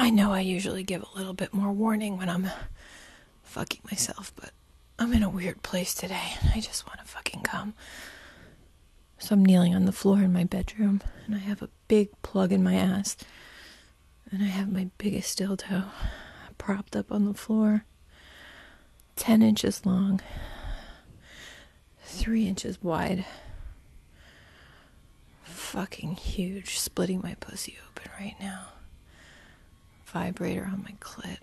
I know I usually give a little bit more warning when I'm fucking myself, but I'm in a weird place today, and I just want to fucking come. So I'm kneeling on the floor in my bedroom, and I have a big plug in my ass, and I have my biggest dildo propped up on the floor, 10 inches long, 3 inches wide, fucking huge, splitting my pussy open right now, vibrator on my clit.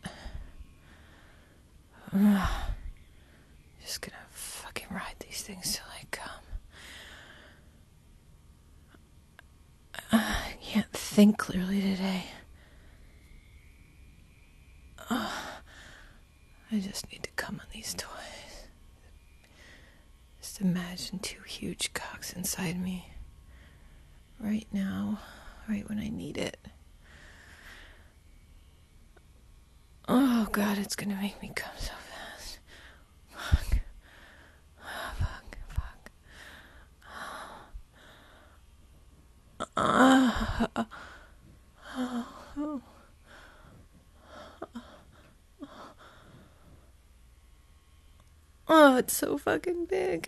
Just gonna fucking ride these things till I come. I can't think clearly today. I just need to come on these toys. Just imagine two huge cocks inside me. Right now, right when I need it. Oh God, it's gonna make me come so fast. Fuck. Fuck. Oh, it's so fucking big.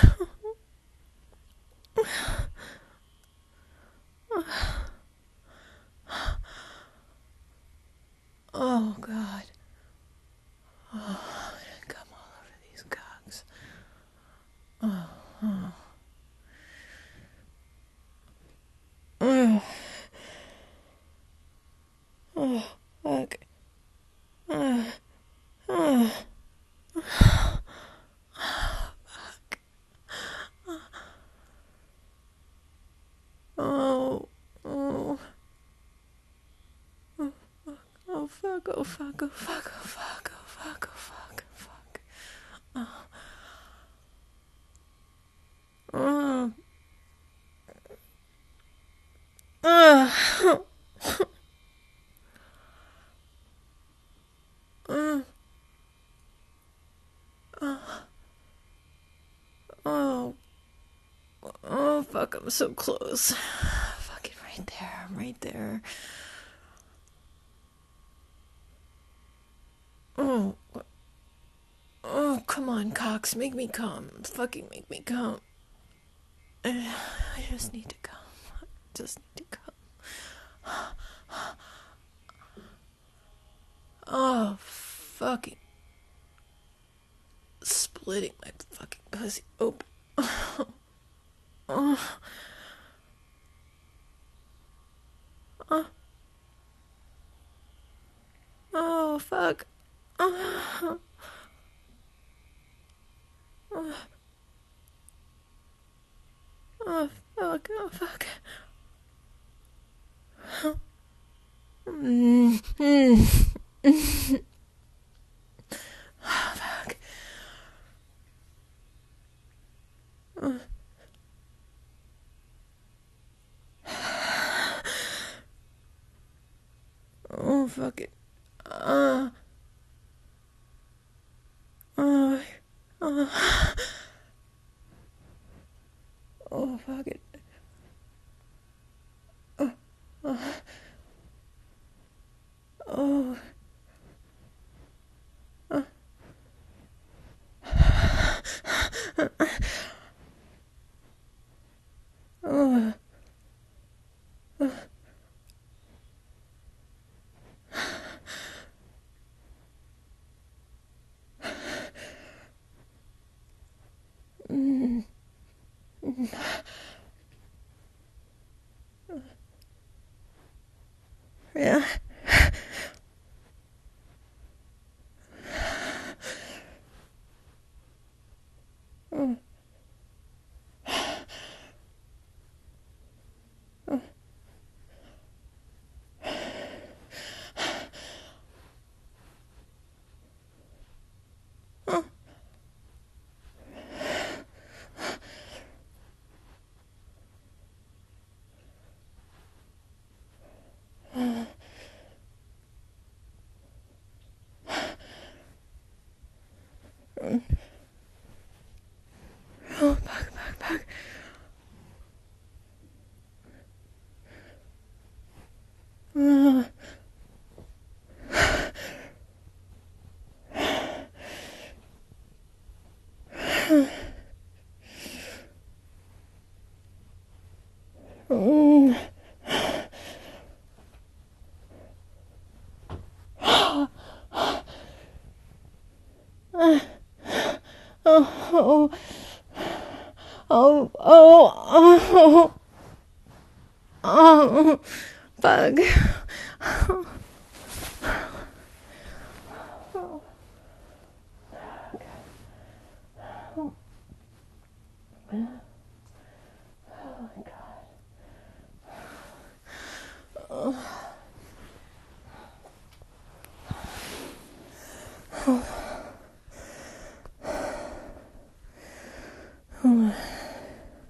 Oh God. Oh, I'm gonna come all over these cocks. Oh. Oh, fuck. Oh, oh, oh, fuck, oh, fuck, oh, fuck, oh, fuck, oh, fuck, oh, fuck, oh, fuck. Oh. Oh. Oh. Oh, fuck, I'm so close. Fucking right there, I'm right there. Oh. Oh, come on, Cox, make me come. Fucking make me come. I just need to come. I just need to come. Oh, fucking splitting my fucking pussy open. Oh. Oh, fuck. Oh. Oh, fuck. Oh, fuck. Oh, fuck. Oh, fuck it. Oh, oh, oh, fuck it. Oh. Oh. Yeah. Oh, fuck. Oh, fuck.